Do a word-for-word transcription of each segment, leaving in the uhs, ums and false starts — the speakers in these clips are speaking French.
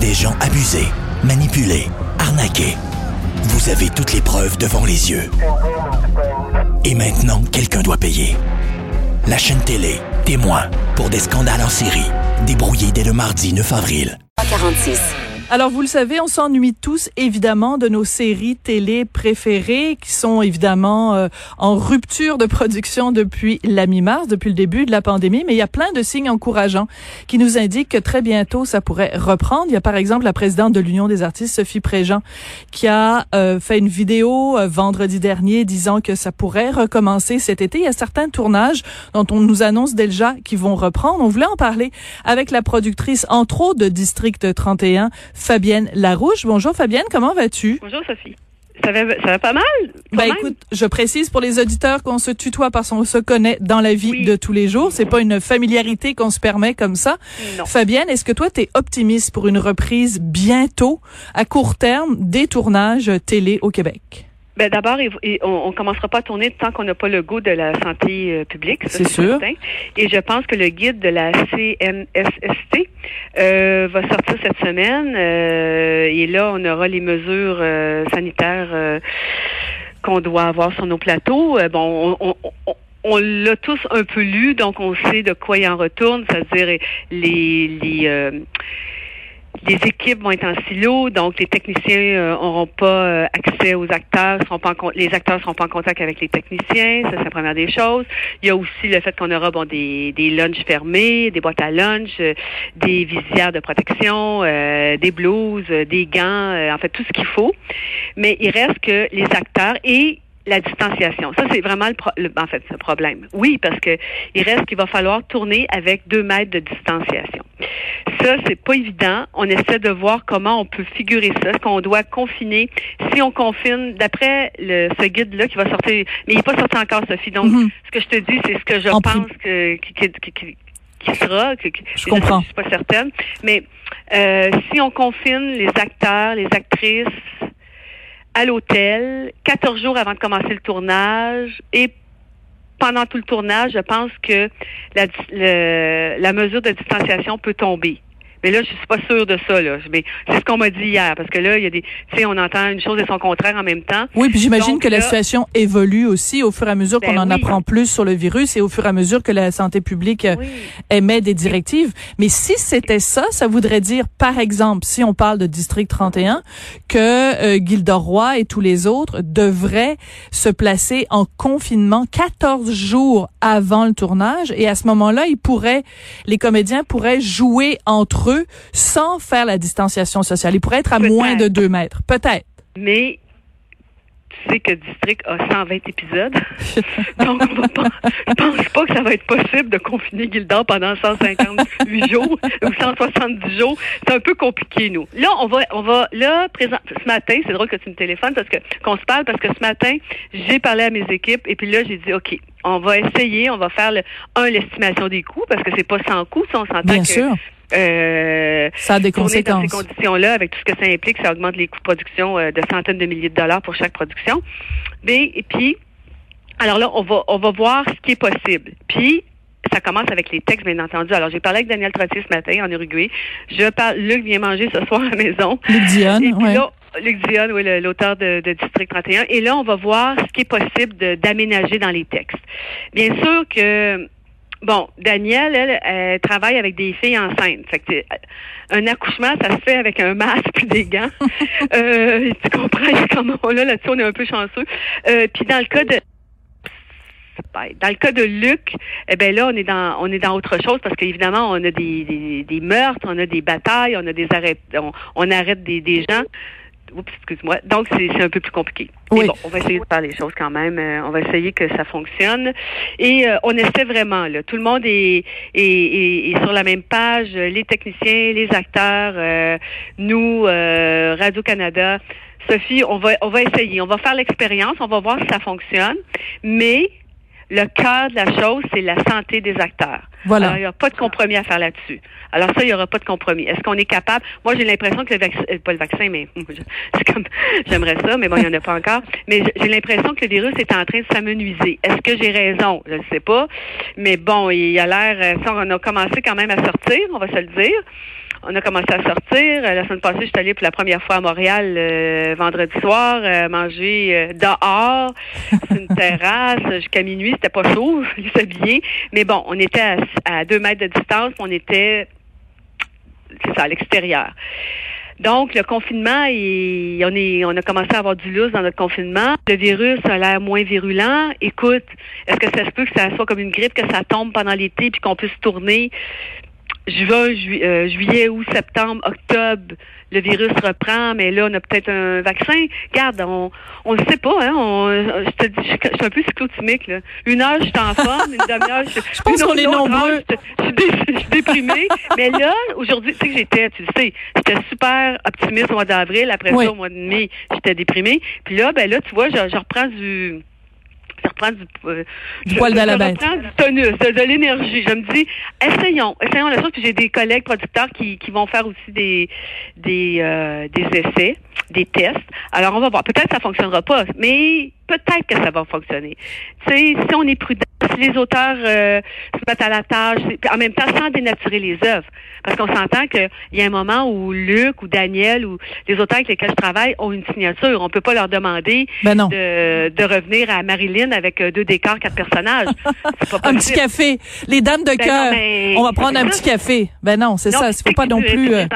des gens abusés, manipulés, arnaqués. Vous avez toutes les preuves devant les yeux. Et maintenant, quelqu'un doit payer. La chaîne télé, témoin, pour des scandales en série, débrouillés dès le mardi neuf avril. quarante-six. Alors, vous le savez, on s'ennuie tous, évidemment, de nos séries télé préférées qui sont, évidemment, euh, en rupture de production depuis la mi-mars, depuis le début de la pandémie. Mais il y a plein de signes encourageants qui nous indiquent que très bientôt, ça pourrait reprendre. Il y a, par exemple, la présidente de l'Union des artistes, Sophie Préjean, qui a euh, fait une vidéo euh, vendredi dernier disant que ça pourrait recommencer cet été. Il y a certains tournages dont on nous annonce déjà qu'ils vont reprendre. On voulait en parler avec la productrice, entre autres, de District trente et un, Fabienne Larouche. Bonjour Fabienne, comment vas-tu? Bonjour Sophie. Ça va, ça va pas mal? Ben écoute, je précise pour les auditeurs qu'on se tutoie parce qu'on se connaît dans la vie oui. de tous les jours. C'est pas une familiarité qu'on se permet comme ça. Non. Fabienne, est-ce que toi t'es optimiste pour une reprise bientôt, à court terme, des tournages télé au Québec? Ben d'abord, on, on commencera pas à tourner tant qu'on n'a pas le goût de la santé euh, publique. Ça, c'est, c'est sûr. Certain. Et je pense que le guide de la C N S S T euh, va sortir cette semaine. Euh, et là, on aura les mesures euh, sanitaires euh, qu'on doit avoir sur nos plateaux. Euh, bon, on, on, on On l'a tous un peu lu, donc on sait de quoi il en retourne, c'est-à-dire les les euh, les équipes vont être en silo, donc les techniciens euh, auront pas euh, accès aux acteurs, seront pas en con- les acteurs seront pas en contact avec les techniciens, ça c'est la première des choses. Il y a aussi le fait qu'on aura bon des des lunchs fermés, des boîtes à lunch, euh, des visières de protection, euh, des blouses, euh, des gants, euh, en fait tout ce qu'il faut. Mais il reste que les acteurs et la distanciation. Ça, c'est vraiment le, pro- le en fait, ce problème. Oui, parce que il reste qu'il va falloir tourner avec deux mètres de distanciation. Ça, c'est pas évident. On essaie de voir comment on peut figurer ça. Est-ce qu'on doit confiner? Si on confine, d'après le, ce guide-là qui va sortir, mais il n'est pas sorti encore, Sophie. Donc, mm-hmm. ce que je te dis, c'est ce que je en pense plus. que qui, qui, qui, qui, qui sera. Que, je comprends. Je suis pas certaine. Mais euh, si on confine les acteurs, les actrices à l'hôtel, quatorze jours avant de commencer le tournage et pendant tout le tournage, je pense que la, le, la mesure de distanciation peut tomber. Mais là, je suis pas sûre de ça, là. Mais c'est ce qu'on m'a dit hier, parce que là, il y a des, tu sais, on entend une chose et son contraire en même temps. Oui, puis j'imagine Donc, que là, la situation évolue aussi au fur et à mesure ben qu'on en oui. apprend plus sur le virus et au fur et à mesure que la santé publique oui. émet des directives. Mais si c'était ça, ça voudrait dire, par exemple, si on parle de District trente et un, que euh, Gilda Roy et tous les autres devraient se placer en confinement quatorze jours avant le tournage, et à ce moment-là, ils pourraient, les comédiens pourraient jouer entre eux sans faire la distanciation sociale. Ils pourraient être à Peut-être. moins de deux mètres. Peut-être. Mais tu sais que District a cent vingt épisodes. Donc, on va pas, je pense pas que ça va être possible de confiner Gilda pendant cent cinquante-huit jours ou cent soixante-dix jours. C'est un peu compliqué, nous. Là, on va, on va, là, présent, ce matin, c'est drôle que tu me téléphones parce que, qu'on se parle parce que ce matin, j'ai parlé à mes équipes et puis là, j'ai dit, OK, on va essayer, on va faire le, un, l'estimation des coûts parce que c'est pas sans coût, ça, on s'entend Bien que, sûr. Euh, ça a des conséquences. Dans ces conditions-là, avec tout ce que ça implique, ça augmente les coûts de production euh, de centaines de milliers de dollars pour chaque production. Mais, et puis, alors là, on va, on va voir ce qui est possible. Puis, ça commence avec les textes, bien entendu. Alors, j'ai parlé avec Daniel Trottier ce matin en Uruguay. Je parle, Luc vient manger ce soir à la maison. Luc Dionne, et puis ouais. là, Luc Dionne, oui, le, l'auteur de, de District trente et un. Et là, on va voir ce qui est possible de, d'aménager dans les textes. Bien sûr que bon, Danielle, elle, elle travaille avec des filles enceintes. Fait que un accouchement, ça se fait avec un masque et des gants. euh, tu comprends comment là, là-dessus, on est un peu chanceux. Euh, puis dans le cas de Dans le cas de Luc, eh ben là, on est dans on est dans autre chose parce qu'évidemment, on a des, des, des meurtres, on a des batailles, on a des arrêts, on, on arrête des, des gens. Oups, excuse-moi. Donc, c'est, c'est un peu plus compliqué. Oui. Mais bon, on va essayer de faire les choses quand même. Euh, on va essayer que ça fonctionne. Et euh, on essaie vraiment, là. Tout le monde est, est, est, est sur la même page. Les techniciens, les acteurs, euh, nous, euh, Radio-Canada. Sophie, on va, on va essayer. On va faire l'expérience. On va voir si ça fonctionne. Mais le cœur de la chose, c'est la santé des acteurs. Voilà. Alors, il n'y a pas de compromis à faire là-dessus. Alors ça, il n'y aura pas de compromis. Est-ce qu'on est capable? Moi, j'ai l'impression que le vaccin, euh, pas le vaccin, mais c'est comme, j'aimerais ça, mais bon, il n'y en a pas encore. Mais j'ai l'impression que le virus est en train de s'amenuiser. Est-ce que j'ai raison? Je ne sais pas. Mais bon, il a l'air, ça, on a commencé quand même à sortir, on va se le dire. On a commencé à sortir. La semaine passée, je suis allée pour la première fois à Montréal euh, vendredi soir, euh, manger euh, dehors, sur une terrasse, jusqu'à minuit. C'était pas chaud, il fallait s'habiller. Mais bon, on était à, à deux mètres de distance, on était, c'est ça, à l'extérieur. Donc, le confinement, il, on est, on a commencé à avoir du lousse dans notre confinement. Le virus a l'air moins virulent. Écoute, est-ce que ça se peut que ça soit comme une grippe, que ça tombe pendant l'été puis qu'on puisse tourner? Juin, ju- euh, juillet, août, septembre, octobre, le virus reprend, mais là, on a peut-être un vaccin. Regarde, on on ne sait pas, hein. On, je te dis, je, je suis un peu cyclotimique, là. Une heure, je suis en forme, une demi-heure, je, je pense qu'on est nombreux. Heure, je, je, suis dé, je suis déprimée. Mais là, aujourd'hui, tu sais que j'étais, tu le sais, j'étais super optimiste au mois d'avril. Après oui. ça, au mois de mai, j'étais déprimée. Puis là, ben là, tu vois, je, je reprends du... Je reprends du, euh, du poil de la bête. Je reprends du tonus, de, de l'énergie. Je me dis, essayons, essayons la chose. Puis j'ai des collègues producteurs qui, qui vont faire aussi des des euh, des essais, des tests. Alors on va voir. Peut-être que ça fonctionnera pas, mais peut-être que ça va fonctionner. Tu sais, si on est prudent, si les auteurs euh, se mettent à la tâche, en même temps sans dénaturer les œuvres, parce qu'on s'entend qu'il y a un moment où Luc ou Daniel ou les auteurs avec lesquels je travaille ont une signature. On peut pas leur demander ben non. de de revenir à Marilyn avec deux décors, quatre personnages. C'est pas possible. Un petit café. Les dames de ben cœur. Non, ben, on va prendre un petit café. Ben non, c'est non, ça. Il faut pas non plus... Euh...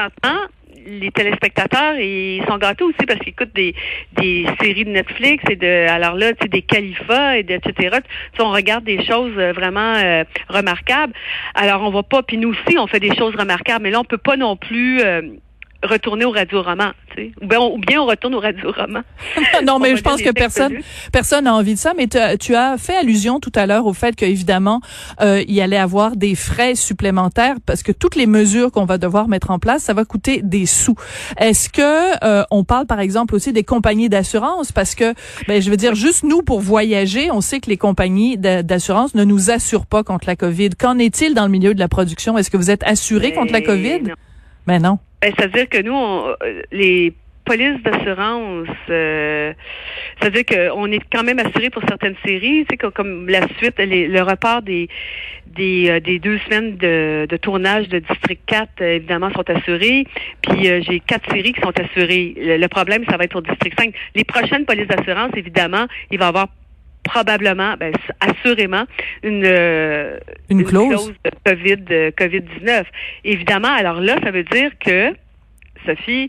Les téléspectateurs, ils sont gâtés aussi parce qu'ils écoutent des des séries de Netflix et de alors là, tu sais, des califas et de, et cetera. Tu sais, on regarde des choses vraiment euh, remarquables. Alors on va pas, puis nous aussi, on fait des choses remarquables, mais là on peut pas non plus euh, retourner au radio-roman, tu sais. Ou bien, on, ou bien on retourne au radio-roman. Non, mais je pense que personne personne n'a envie de ça. Mais tu as, tu as fait allusion tout à l'heure au fait qu'évidemment, euh, il y allait avoir des frais supplémentaires parce que toutes les mesures qu'on va devoir mettre en place, ça va coûter des sous. Est-ce que euh, on parle par exemple aussi des compagnies d'assurance? Parce que, ben, je veux dire, juste nous, pour voyager, on sait que les compagnies d'assurance ne nous assurent pas contre la COVID. Qu'en est-il dans le milieu de la production? Est-ce que vous êtes assurés mais contre la COVID? Non. Ben non. Ben, c'est-à-dire que nous, on, les polices d'assurance, euh, c'est-à-dire qu'on est quand même assuré pour certaines séries, tu sais, comme la suite, les, le report des des, euh, des deux semaines de, de tournage de District quatre, euh, évidemment, sont assurés. Puis euh, j'ai quatre séries qui sont assurées. Le, le problème, ça va être pour District cinq. Les prochaines polices d'assurance, évidemment, il va y avoir probablement, ben, assurément, une, euh, une, une clause, clause de COVID, de COVID dix-neuf. Évidemment, alors là, ça veut dire que, Sophie,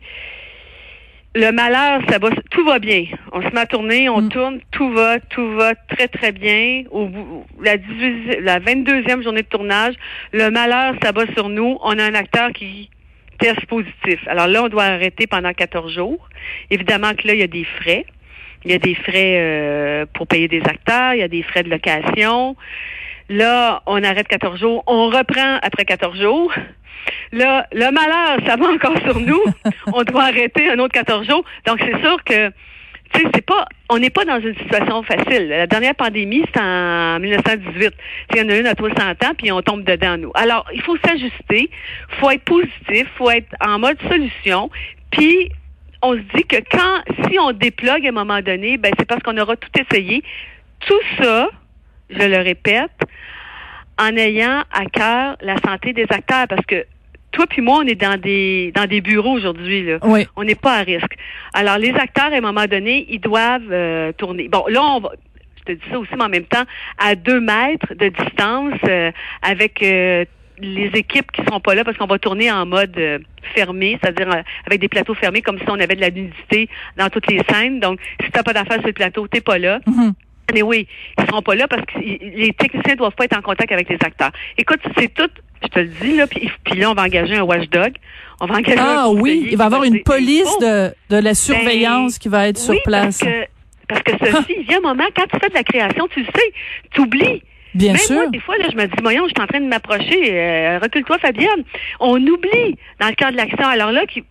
le malheur, ça va, tout va bien. On se met à tourner, on mm. tourne, tout va, tout va très, très bien. Au bout, la dix-huit, la vingt-deuxième journée de tournage, le malheur, ça va sur nous. On a un acteur qui teste positif. Alors là, on doit arrêter pendant quatorze jours. Évidemment que là, il y a des frais. Il y a des frais euh, pour payer des acteurs, il y a des frais de location. Là, on arrête quatorze jours, on reprend après quatorze jours. Là, le malheur, ça va encore sur nous. On doit arrêter un autre quatorze jours. Donc, c'est sûr que, tu sais, c'est pas, on n'est pas dans une situation facile. La dernière pandémie, c'était en dix-neuf cent dix-huit. Il y en a une à trois cents ans, puis on tombe dedans, nous. Alors, il faut s'ajuster, faut être positif, faut être en mode solution, puis on se dit que quand, si on déplogue à un moment donné, ben c'est parce qu'on aura tout essayé. Tout ça, je le répète, en ayant à cœur la santé des acteurs, parce que toi puis moi, on est dans des dans des bureaux aujourd'hui, là. Oui. On n'est pas à risque. Alors, les acteurs, à un moment donné, ils doivent euh, tourner. Bon, là, on va, je te dis ça aussi, mais en même temps, à deux mètres de distance, euh, avec euh, les équipes qui seront pas là, parce qu'on va tourner en mode euh, fermé, c'est-à-dire euh, avec des plateaux fermés, comme si on avait de la nudité dans toutes les scènes. Donc, si t'as pas d'affaires sur le plateau, t'es pas là. Mm-hmm. Mais oui, ils seront pas là parce que les techniciens doivent pas être en contact avec les acteurs. Écoute, c'est tout, je te le dis, là, puis, puis là, on va engager un watchdog. On va engager ah un oui, il va y avoir une police oh, de, de la surveillance ben, qui va être oui, sur place. Parce que, parce que Sophie, il y a un moment, quand tu fais de la création, tu le sais, tu oublies. Bien Même sûr. moi, des fois, là, je me dis, voyons, je suis en train de m'approcher. Euh, recule-toi, Fabienne. On oublie dans le cadre de l'action. Alors là, qui,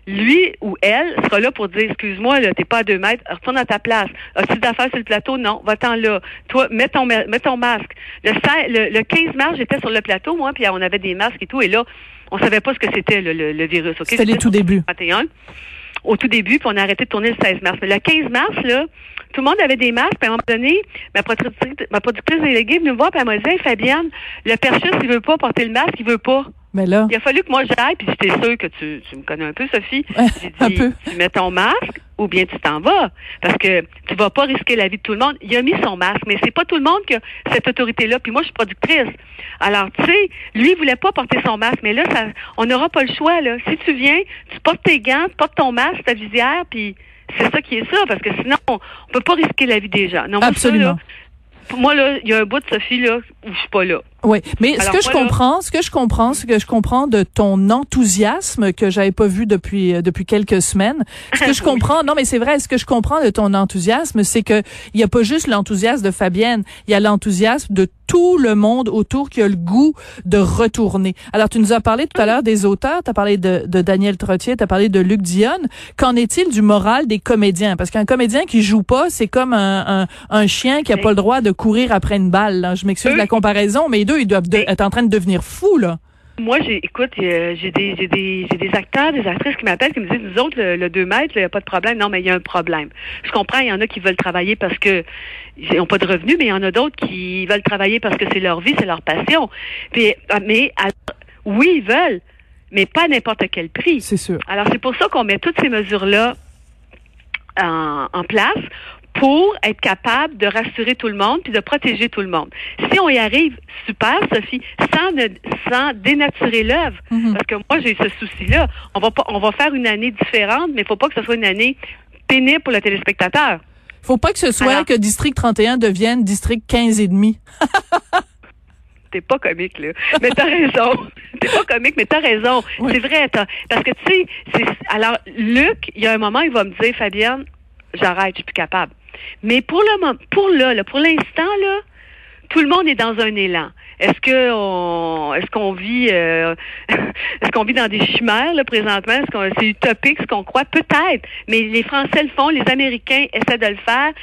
lui ou elle sera là pour dire, excuse-moi, là, t'es pas à deux mètres, retourne à ta place. As-tu d'affaires sur le plateau? Non, va-t'en là. Toi, mets ton, mets ton masque. Le, le, le quinze mars, j'étais sur le plateau, moi, puis on avait des masques et tout, et là, on savait pas ce que c'était, le, le, le virus. Okay? C'était les tout débuts. vingt et un, au tout début, puis on a arrêté de tourner le seize mars. Mais le quinze mars, là, tout le monde avait des masques, puis à un moment donné, ma productrice, ma productrice déléguée est venue me voir, puis elle m'a dit, hey, Fabienne, le perchiste, il veut pas porter le masque, il veut pas. Mais là. Il a fallu que moi j'aille, puis j'étais sûre que tu, tu me connais un peu, Sophie. J'ai dit, un peu. Tu mets ton masque ou bien tu t'en vas. Parce que tu vas pas risquer la vie de tout le monde. Il a mis son masque, mais c'est pas tout le monde qui a cette autorité-là. Puis moi, je suis productrice. Alors, tu sais, lui, il voulait pas porter son masque, mais là, ça, on n'aura pas le choix, là. Si tu viens, tu portes tes gants, tu portes ton masque, ta visière, puis c'est ça qui est ça, parce que sinon, on, on peut pas risquer la vie des gens. Non, absolument. Moi, ça, là, pour moi, là, il y a un bout de Sophie, là, où je suis pas là. Oui, mais Alors, ce que je moi, comprends, ce que je comprends, ce que je comprends de ton enthousiasme que j'avais pas vu depuis depuis quelques semaines, ce que je comprends, non mais c'est vrai, ce que je comprends de ton enthousiasme, c'est que il y a pas juste l'enthousiasme de Fabienne, il y a l'enthousiasme de tout le monde autour qui a le goût de retourner. Alors tu nous as parlé tout à l'heure des auteurs, tu as parlé de, de Daniel Trottier, tu as parlé de Luc Dionne. Qu'en est-il du moral des comédiens? Parce qu'un comédien qui joue pas, c'est comme un, un, un chien qui a pas le droit de courir après une balle. Là. Je m'excuse de la comparaison, mais ils doivent de, être en train de devenir fous, là. Moi, j'ai, écoute, euh, j'ai des, j'ai des, j'ai des acteurs, des actrices qui m'appellent, qui me disent, nous autres, le, le deux mètres, il n'y a pas de problème. Non, mais il y a un problème. Je comprends, il y en a qui veulent travailler parce que ils n'ont pas de revenus, mais il y en a d'autres qui veulent travailler parce que c'est leur vie, c'est leur passion. Puis, mais, alors, oui, ils veulent, mais pas à n'importe quel prix. C'est sûr. Alors, c'est pour ça qu'on met toutes ces mesures-là en, en place, pour être capable de rassurer tout le monde puis de protéger tout le monde. Si on y arrive, super, Sophie, sans ne, sans dénaturer l'œuvre, mm-hmm. parce que moi, j'ai ce souci-là. On va pas, on va faire une année différente, mais il faut pas que ce soit une année pénible pour le téléspectateur. Faut pas que ce soit Alors, que District trente et un devienne District quinze et demi. T'es pas comique, là. Mais t'as raison. T'es pas comique, mais t'as raison. Oui. C'est vrai, t'as, parce que tu sais, c'est, alors, Luc, il y a un moment, il va me dire, Fabienne, j'arrête, je suis plus capable. Mais pour le pour là, là, pour l'instant, là, tout le monde est dans un élan. Est-ce que on est-ce qu'on vit euh, est-ce qu'on vit dans des chimères là présentement? Est-ce qu'on c'est utopique ce qu'on croit? Peut-être. Mais les Français le font, les Américains essaient de le faire.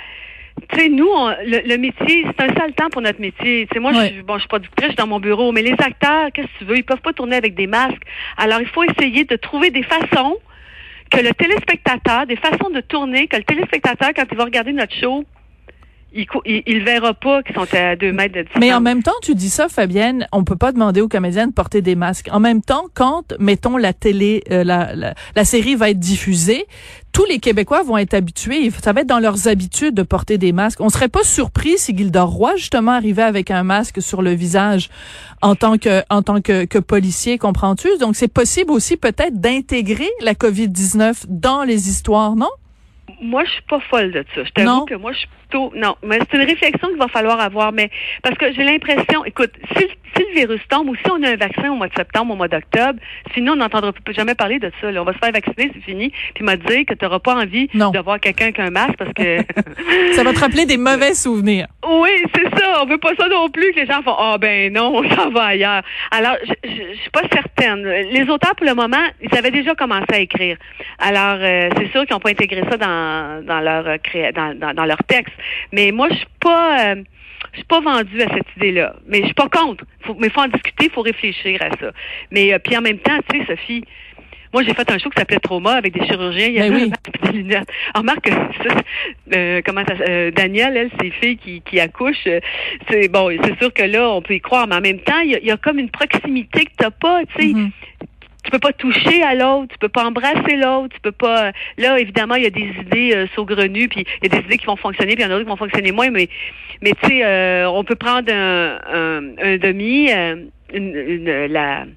Tu sais, nous, on, le, le métier, c'est un sale temps pour notre métier. Tu sais, moi, ouais. je, bon, je suis productrice, je suis dans mon bureau, mais les acteurs, qu'est-ce que tu veux? Ils peuvent pas tourner avec des masques. Alors, il faut essayer de trouver des façons que le téléspectateur, des façons de tourner, que le téléspectateur, quand il va regarder notre show, il, il, il verra pas qu'ils sont à deux mètres de distance. Mais en même temps, tu dis ça, Fabienne, on peut pas demander aux comédiens de porter des masques. En même temps, quand, mettons, la télé, euh, la, la, la série va être diffusée, tous les Québécois vont être habitués, ça va être dans leurs habitudes de porter des masques. On serait pas surpris si Gildor Roy, justement, arrivait avec un masque sur le visage en tant que, en tant que, que policier, comprends-tu? Donc, c'est possible aussi peut-être d'intégrer la covid dix-neuf dans les histoires, non? Moi, je suis pas folle de ça. Je t'avoue que moi, je suis plutôt... Non, mais c'est une réflexion qu'il va falloir avoir. Mais parce que j'ai l'impression... Écoute, si, si le virus tombe ou si on a un vaccin au mois de septembre, au mois d'octobre, sinon, on n'entendra jamais parler de ça. Là. On va se faire vacciner, c'est fini. Puis m'a dit que tu n'auras pas envie non. de voir quelqu'un avec un masque parce que... ça va te rappeler des mauvais souvenirs. Oui, c'est ça. On veut pas ça non plus que les gens font « Ah, oh, ben non, on s'en va ailleurs. » Alors, je, je, je suis pas certaine. Les auteurs, pour le moment, ils avaient déjà commencé à écrire. Alors, euh, c'est sûr qu'ils n'ont pas intégré ça dans dans leur dans, dans, dans leur texte. Mais moi, je suis pas euh, je suis pas vendue à cette idée-là. Mais je suis pas contre. Faut, mais il faut en discuter, il faut réfléchir à ça. Mais euh, puis en même temps, tu sais, Sophie, moi, j'ai fait un show qui s'appelait Trauma avec des chirurgiens. Il y a oui. des lunettes. Alors, remarque, ça, euh, comment ça, euh, Daniel, elle, ses filles qui, qui accouchent, euh, c'est bon, c'est sûr que là, on peut y croire, mais en même temps, il y a, il y a comme une proximité que t'as pas, tu sais. Mm-hmm. Tu peux pas toucher à l'autre, tu peux pas embrasser l'autre, tu peux pas... Là, évidemment, il y a des idées euh, saugrenues, puis il y a des idées qui vont fonctionner, puis il y en a d'autres qui vont fonctionner moins, mais, mais tu sais, euh, on peut prendre un, un, un demi, euh, une, une, la...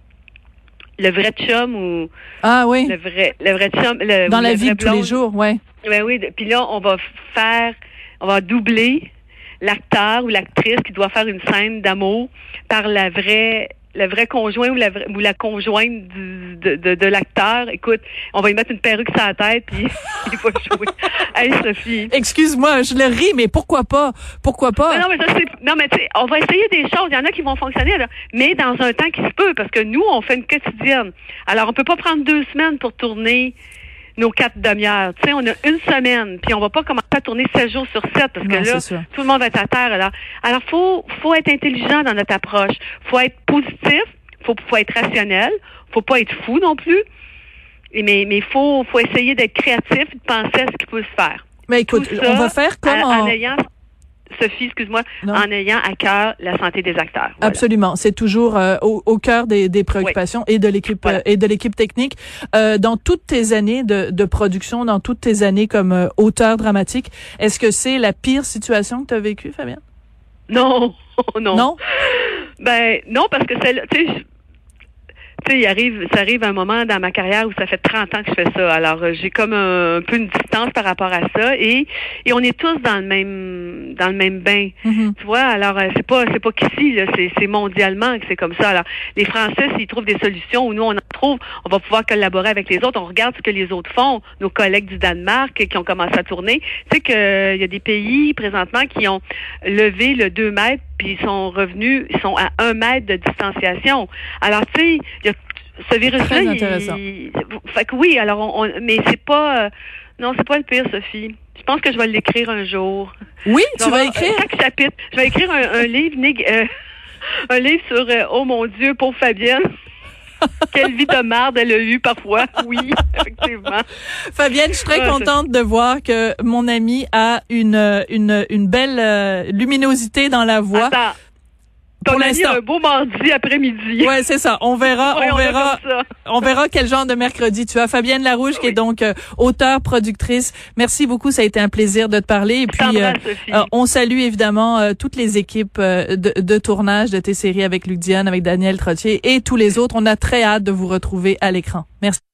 le vrai chum ou... Ah oui. Le vrai, le vrai chum... Le, Dans la le vie de tous les jours, ouais. Ben oui, puis là, on va faire... On va doubler l'acteur ou l'actrice qui doit faire une scène d'amour par la vraie le vrai conjoint ou la vraie, ou la conjointe du, de, de, de l'acteur, écoute, on va lui mettre une perruque sur la tête puis il va jouer. Hey, Sophie. Excuse-moi, je le ris, mais pourquoi pas? Pourquoi pas? Mais non, mais ça, c'est, non, mais tu sais, on va essayer des choses. Il y en a qui vont fonctionner, là, mais dans un temps qui se peut, parce que nous, on fait une quotidienne. Alors, on peut pas prendre deux semaines pour tourner nos quatre demi-heures. Tu sais, on a une semaine, puis on va pas commencer à tourner sept jours sur sept, parce non, que là, tout le monde va être à terre. Alors, alors faut, faut être intelligent dans notre approche. Faut être positif. Faut, faut être rationnel. Faut pas être fou non plus. Et mais, mais faut, faut essayer d'être créatif et de penser à ce qui peut se faire. Mais écoute, ça, on va faire comme en, en... en ayant, Sophie, excuse-moi, non. en ayant à cœur la santé des acteurs. Voilà. Absolument, c'est toujours euh, au, au cœur des, des préoccupations oui. et de l'équipe voilà. euh, et de l'équipe technique. Euh, dans toutes tes années de, de production, dans toutes tes années comme euh, auteur dramatique, est-ce que c'est la pire situation que tu as vécue, Fabienne? Non, non. Non. Ben non, parce que c'est, tu sais. Tu sais, il arrive, ça arrive un moment dans ma carrière où ça fait trente ans que je fais ça. Alors, euh, j'ai comme un, un peu une distance par rapport à ça, et et on est tous dans le même dans le même bain. Mm-hmm. Tu vois, alors euh, c'est pas c'est pas qu'ici là, c'est c'est mondialement que c'est comme ça. Alors, les Français, s'ils trouvent des solutions, ou nous on en trouve, on va pouvoir collaborer avec les autres. On regarde ce que les autres font. Nos collègues du Danemark qui ont commencé à tourner. Tu sais que euh, il y a des pays présentement qui ont levé le deux mètres, puis ils sont revenus, ils sont à un mètre de distanciation. Alors, tu sais, il y a ce virus-là, il, fait que oui, alors on, on mais c'est pas euh, non, c'est pas le pire, Sophie. Je pense que je vais l'écrire un jour. Oui, tu vas avoir, écrire chaque chapitre. Je vais écrire un, un livre euh, un livre sur euh, oh mon Dieu, pauvre Fabienne. Quelle vie de merde elle a eu parfois. Oui, effectivement. Fabienne, je suis très ouais, contente c'est... de voir que mon ami a une une une belle euh, luminosité dans la voix. Attends. Ton Pour ami a un beau mardi après-midi. Ouais, c'est ça. On verra, ouais, on, on verra, on verra quel genre de mercredi tu as. Fabienne Larouche, oui. qui est donc euh, auteure, productrice. Merci beaucoup, ça a été un plaisir de te parler. Et puis, euh, euh, on salue évidemment euh, toutes les équipes euh, de, de tournage de tes séries avec Luc Dionne, avec Daniel Trottier et tous les autres. On a très hâte de vous retrouver à l'écran. Merci.